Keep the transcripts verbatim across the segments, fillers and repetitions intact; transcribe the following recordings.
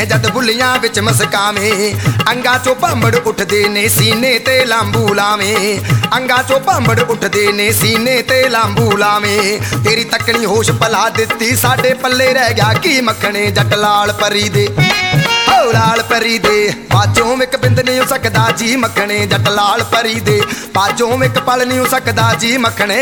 जद बुलियां विच मस्कावें। अंगा चो भांबड़ उठदे ने सीने ते लांबू लावें। अंगा चो भांबड़ उठदे ने सीने ते लांबू लावें। तेरी तकनी होश भला दित्ती साडे पल्ले रह गया की मखने जट लाल परी दे हो लाल परी दे। बाजों विच बिंद नहीं हो सकदा जी मखने जट लाल परी दे। बाजों विच पल नहीं हो सकदा जी मखने।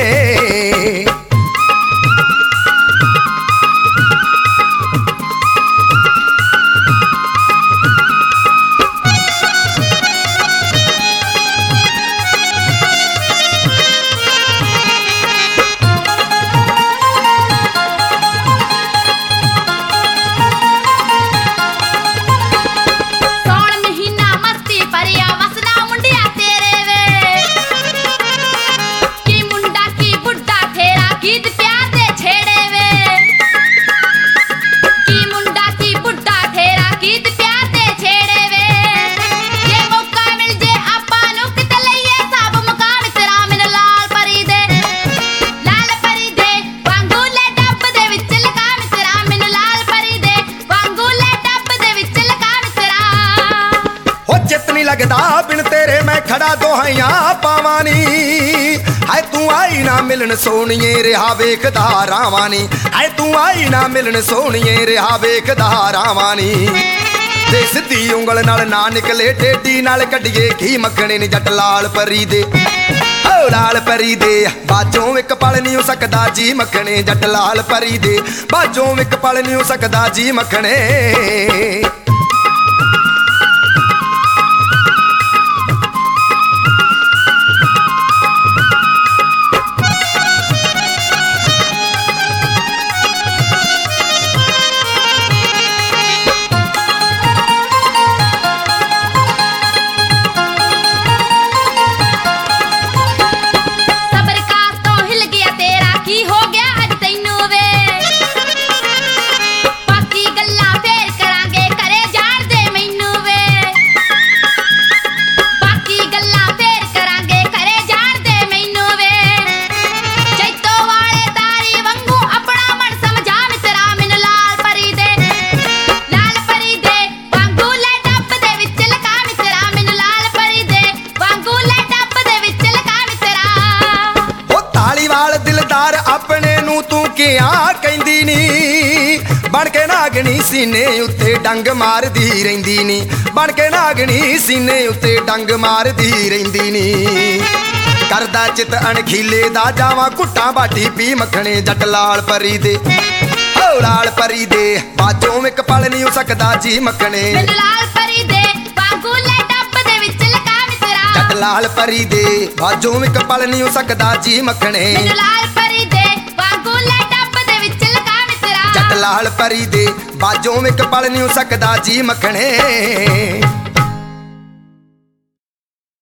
लगदा बिन तेरे मैं खड़ा दोहाइयां पावानी। है तू आई ना मिलन सोनिए रिहा वेखदा रावानी। है तू आई ना मिलन सोनिए रिहा वेखदा रावानी। ते सिद्धी उंगल नाल ना निकले टेडी नाल कड्डिए की मखने नी जट लाल परी दे हो लाल परी दे। बाजों विच पल नहीं हो सकदा जी मखने जट लाल परी दे। बाजों विच पल नहीं हो सकदा जी मखने। दिलदार अपने नू तू किया कहंदी नी बन के नागनी सीने उत्ते डंग मारदी रहिंदी नी। बन के नागनी सीने उत्ते डंग मारदी रहिंदी नी। करदा चित अणखीले दा जावां घुट्टां बाटी पी मखने जट लाल परी दे हो लाल परी दे। बाजों विच पल नहीं हो सकदा जी मखने लाल परी दे। वांगू ले डब दे विच लगा मित्रा जट लाल परी दे। बाजों विच पल नहीं हो सकदा जी मखने लाल परी दे। वांगू ले डब दे विच लगा मित्रा जट लाल परी दे। बाजों विच पल नहीं हो सकदा जी मखने।